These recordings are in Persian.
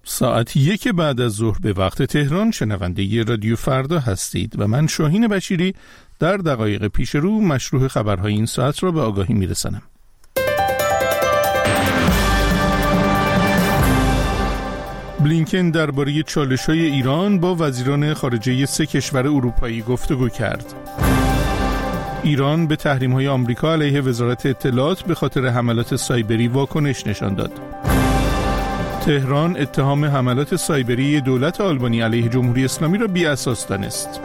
ساعت 1 بعد از ظهر به وقت تهران شنونده رادیو فردا هستید و من شاهین بشیری در دقایق پیش رو مشروع خبرهای این ساعت را به آگاهی میرسانم. بلینکن درباره چالش‌های ایران با وزیران خارجه 3 کشور اروپایی گفتگو کرد. ایران به تحریم‌های آمریکا علیه وزارت اطلاعات به خاطر حملات سایبری واکنش نشان داد. تهران اتهام حملات سایبری دولت آلبانی علیه جمهوری اسلامی را بی‌اساس دانست.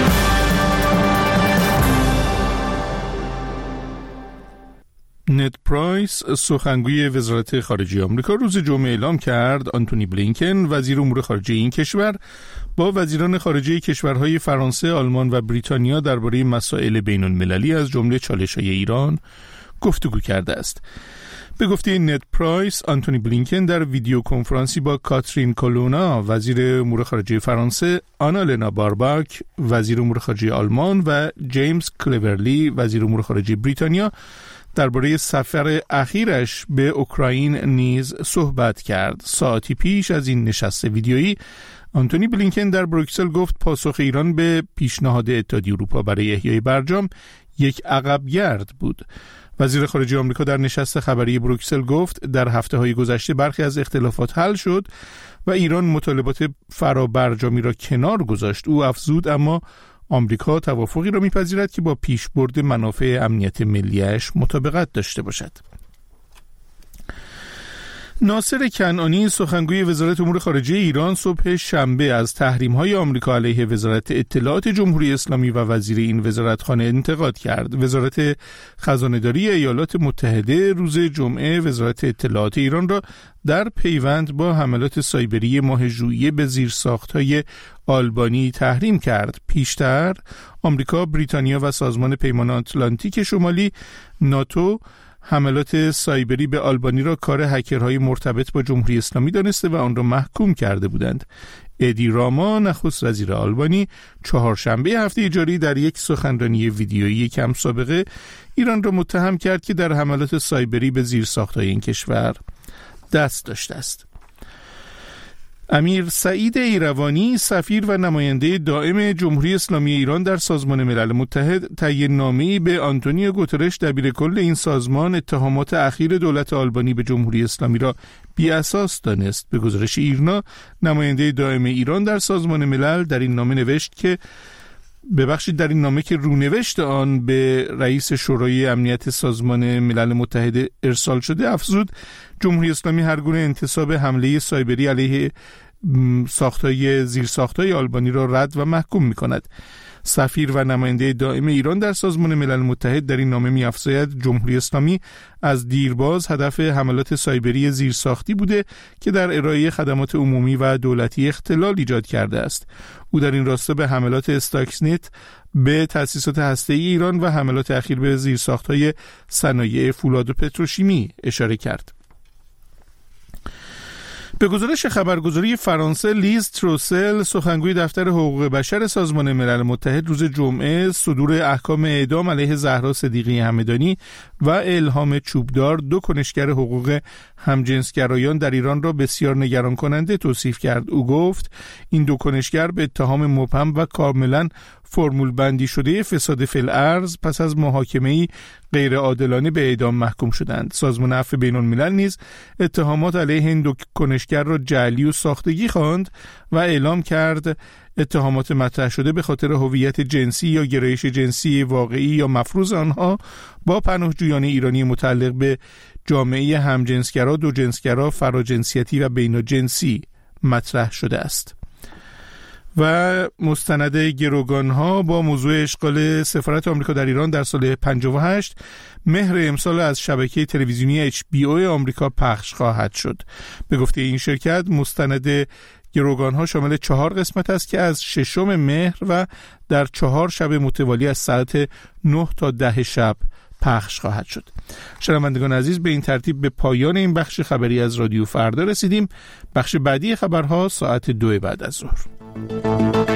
نت پرایس سخنگوی وزارت خارجه آمریکا روز جمعه اعلام کرد آنتونی بلینکن وزیر امور خارجه این کشور با وزیران خارجه کشورهای فرانسه، آلمان و بریتانیا درباره مسائل بین‌المللی از جمله چالش‌های ایران گفتگو کرده است. به گفته نت پرایس، آنتونی بلینکن در ویدیو کنفرانسی با کاترین کولونا وزیر امور خارجه فرانسه، آنالنا بارباک وزیر امور خارجه آلمان و جیمز کلورلی وزیر امور خارجه بریتانیا درباره سفر اخیرش به اوکراین نیز صحبت کرد. ساعتی پیش از این نشست ویدیویی آنتونی بلینکن در بروکسل گفت پاسخ ایران به پیشنهاد اتحادیه اروپا برای احیای برجام یک عقبگرد بود. وزیر خارجه آمریکا در نشست خبری بروکسل گفت در هفته‌های گذشته برخی از اختلافات حل شد و ایران مطالبات فرابرجامی را کنار گذاشت. او افزود اما آمریکا توافقی را می‌پذیرد که با پیشبرد منافع امنیت ملی‌اش مطابقت داشته باشد. ناصر کنعانی سخنگوی وزارت امور خارجه ایران صبح شنبه از تحریم‌های آمریکا علیه وزارت اطلاعات جمهوری اسلامی و وزیر این وزارتخانه انتقاد کرد. وزارت خزانه‌داری ایالات متحده روز جمعه وزارت اطلاعات ایران را در پیوند با حملات سایبری ماه ژوئیه به زیرساخت‌های آلبانی تحریم کرد. پیشتر آمریکا، بریتانیا و سازمان پیمان آتلانتیک شمالی ناتو حملات سایبری به آلبانی را کار هکرهای مرتبط با جمهوری اسلامی دانسته و آن را محکوم کرده بودند. ادی راما نخست وزیر آلبانی چهارشنبه هفته جاری در یک سخنرانی ویدیویی کم سابقه ایران را متهم کرد که در حملات سایبری به زیرساخت‌های این کشور دست داشته است. امیر سعید ایروانی سفیر و نماینده دائم جمهوری اسلامی ایران در سازمان ملل متحد طی نامه‌ای به آنتونیو گوترش دبیرکل این سازمان اتهامات اخیر دولت آلبانی به جمهوری اسلامی را بی‌اساس دانست. به گزارش ایرنا نماینده دائم ایران در سازمان ملل در این نامه نوشت که در این نامه که رونوشت آن به رئیس شورای امنیت سازمان ملل متحد ارسال شده افزود جمهوری اسلامی هر گونه انتصاب حمله سایبری علیه زیرساخت‌های آلبانی را رد و محکوم می‌کند. سفیر و نماینده دائم ایران در سازمان ملل متحد در این نامه می‌افزاید جمهوری اسلامی از دیرباز هدف حملات سایبری زیرساختی بوده که در ارائه خدمات عمومی و دولتی اختلال ایجاد کرده است. او در این راستا به حملات استاکسنت به تأسیسات هسته‌ای ایران و حملات اخیر به زیرساخت‌های صنایع فولاد و پتروشیمی اشاره کرد. به گزارش خبرگزاری فرانسه لیز تروسل سخنگوی دفتر حقوق بشر سازمان ملل متحد روز جمعه صدور احکام اعدام علیه زهرا صدیقی همدانی و الهام چوبدار دو کنشگر حقوق همجنسگرایان در ایران را بسیار نگران کننده توصیف کرد. او گفت این دو کنشگر به اتهام مبهم و کاملا فرمول بندی شده فساد فی الارض پس از محاکمه‌ای غیر عادلانه به اعدام محکوم شدند. سازمان عفو بین‌الملل نیز اتهامات علیه این دو کنشگر را جعلی و ساختگی خواند و اعلام کرد اتهامات مطرح شده به خاطر هویت جنسی یا گرایش جنسی واقعی یا مفروض آنها با پناهجویان ایرانی متعلق به جامعه همجنسگرا، دوجنسگرا، فراجنسیتی و بیناجنسی مطرح شده است. و مستند گروگان‌ها با موضوع اشغال سفارت آمریکا در ایران در سال 58 مهر امسال از شبکه تلویزیونی HBO آمریکا پخش خواهد شد. به گفته این شرکت مستند گروگان‌ها شامل 4 قسمت است که از 6 مهر و در 4 شب متوالی از ساعت 9 تا 10 شب پخش خواهد شد. شنوندگان عزیز، به این ترتیب به پایان این بخش خبری از رادیو فردا رسیدیم. بخش بعدی خبرها ساعت 2 بعد از ظهر.